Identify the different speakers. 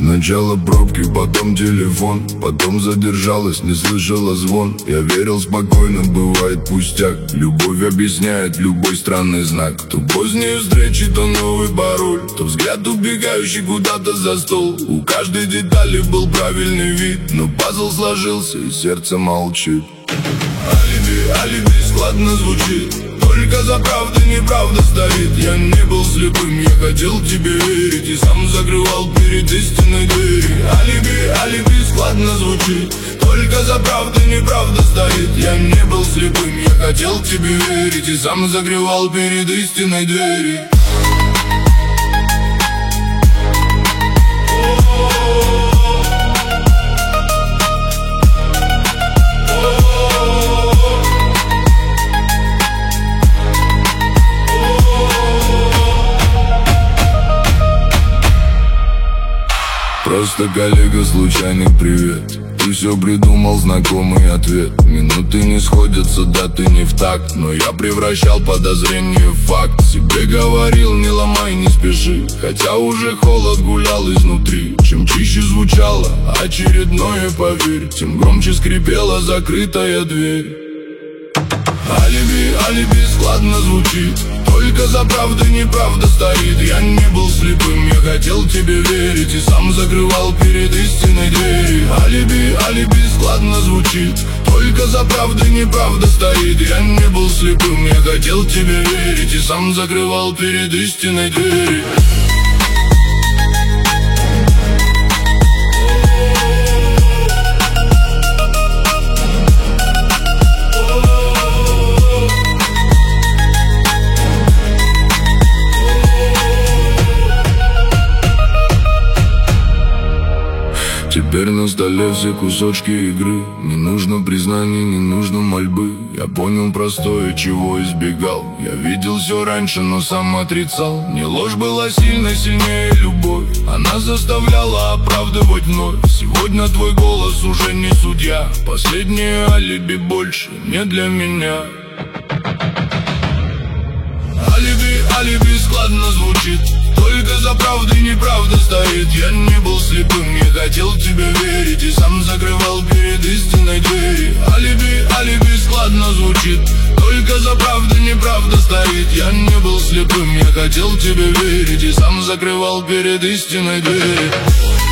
Speaker 1: Сначала пробки, потом телефон, потом задержалась, не слышала звон. Я верил спокойно, бывает пустяк. Любовь объясняет любой странный знак. То поздние встречи, то новый пароль, то взгляд убегающий куда-то за стол. У каждой детали был правильный вид, но пазл сложился и сердце молчит. Алиби складно звучит, только за правдой неправда стоит. Я не был слепым, я хотел тебе верить, и сам закрывал перед истиной двери. Алиби складно звучит, только за правдой неправда стоит. Я не был слепым, я хотел тебе верить, и сам закрывал перед истиной двери. Просто коллега, случайный привет. Ты все придумал, знакомый ответ. Минуты не сходятся, даты не в такт, но я превращал подозрение в факт. Себе говорил, не ломай, не спеши, хотя уже холод гулял изнутри. Чем чище звучало очередное, поверь, тем громче скрипела закрытая дверь. Алиби складно звучит, только за правдой неправда стоит. Я не был слепым, я хотел тебе верить, и сам закрывал перед истиной двери. Алиби складно звучит, только за правдой неправда стоит. Я не был слепым, я хотел тебе верить, и сам закрывал перед истиной двери. Теперь на столе все кусочки игры. Не нужно признаний, не нужно мольбы. Я понял простое, чего избегал. Я видел все раньше, но сам отрицал. Не ложь была сильной, сильнее любовь. Она заставляла оправдывать вновь. Сегодня твой голос уже не судья. Последнее алиби больше не для меня. Алиби складно звучит, только за правдой неправда стоит. Я не был слепым, я хотел тебе верить, и сам закрывал перед истиной двери. Алиби складно звучит, только за правдой неправда стоит. Я не был слепым, я хотел тебе верить, и сам закрывал перед истиной двери.